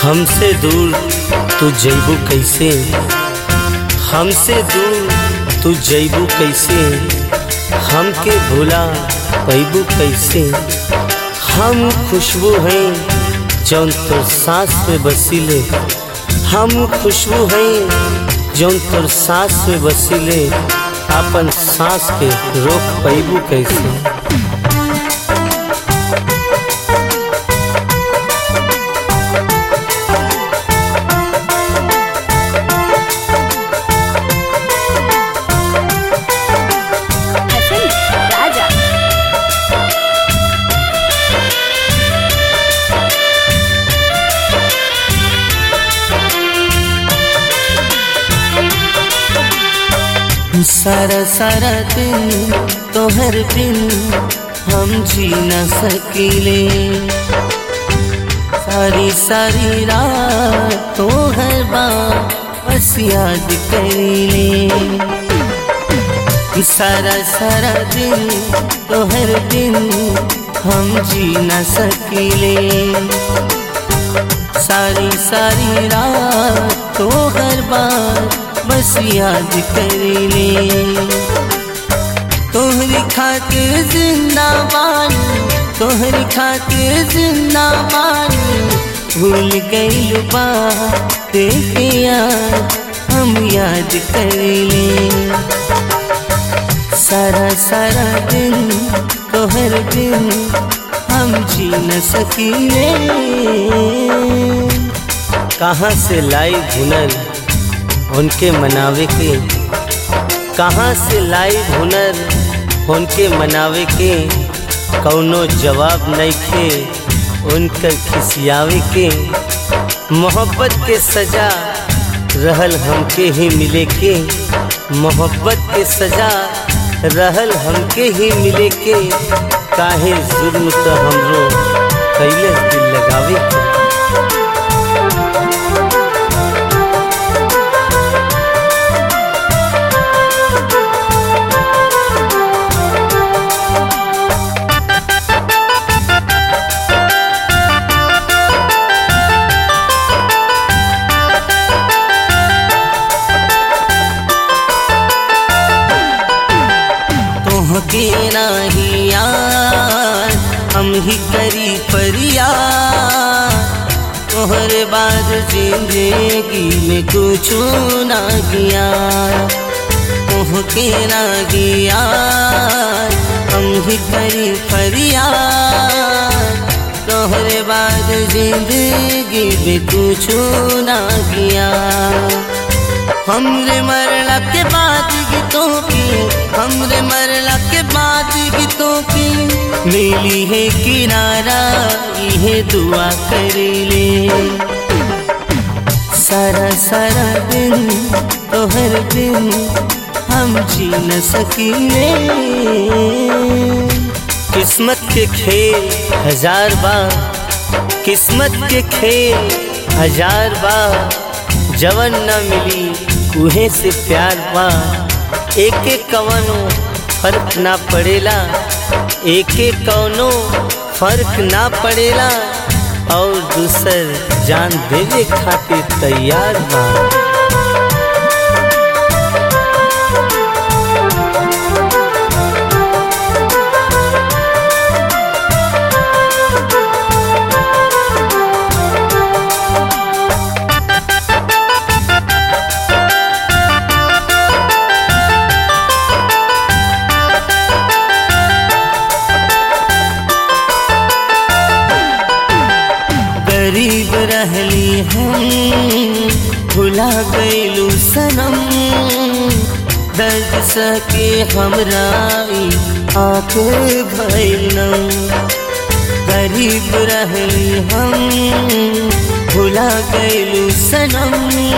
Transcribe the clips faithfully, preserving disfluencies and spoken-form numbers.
हमसे दूर तू जइबू कैसे, हमसे दूर तू जइबू कैसे, हमके भुला पैबू कैसे। हम खुशबू हैं जौन तोर सांस में बसिले, हम खुशबू हैं जौन तोर सांस में बसिले, अपन सांस के रोक पैबू कैसे। सारा सारा दिन तोहर बिन हम जी न सकीले, सारी सारी रात तोहर बात बस याद करीले। सारा सारा दिन तोहर बिन हम जी न सकीले, सारी सारी रात तोहर बात बस याद करीले। तोहरी खातिर जिंदा बानी, तोहरी खातिर जिंदा बानी, भूल गइल बात के याद हम याद करीले। सारा सारा दिन तोहर दिन हम जी न सकीले। कहाँ से लाई हुनर उनके मनावे के, कहाँ से लाई हुनर उनके मनावे के, कौनो जवाब नहीं खे उनकर खिसियावे के। मोहब्बत के सजा रहल हमके ही मिले के, मोहब्बत के सजा रहल हमके ही मिले के। काहे जुल्म तो हमरो कैले दिल लगावे के। के नाही यार हम ही करी फरियाद, तोहरे बाद जिंदगी में कुछ ना गया। तोह के नाही यार हम ही करी फरियाद, तोहरे बाद जिंदगी में कुछ ना गया। हमरे मरला के बाद गीतों की, हमरे मरला के बाद गीतों की मिली है किनारा, ये दुआ करीले। सारा सारा दिन तोहर दिन हम जी न सकीले। किस्मत के खेल हजार बार, किस्मत के खेल हजार बार, जवन न मिली उहे से प्यार बा। एक एक कवनो फर्क ना पड़ेला, एक एक कवनो फर्क ना पड़ेला, और दूसर जान देवे खातिर तैयार बा। गरीब रहली हम भुला गइलू सनम, दर्द सके हमरा आँख भइलम। गरीब रहली हम भुला गइलू सनम,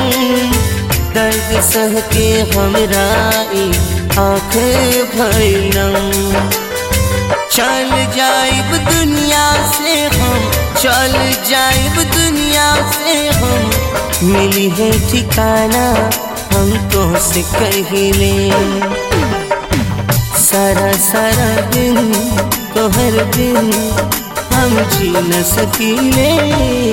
दर्द सहके हमरा आँख भइलम। चल जाइब दुनिया से हम, चल जाइब दुनिया से हम, मिली है ठिकाना हम तो से कहिले। सारा सारा दिन तोहर दिन हम जी न सकीले।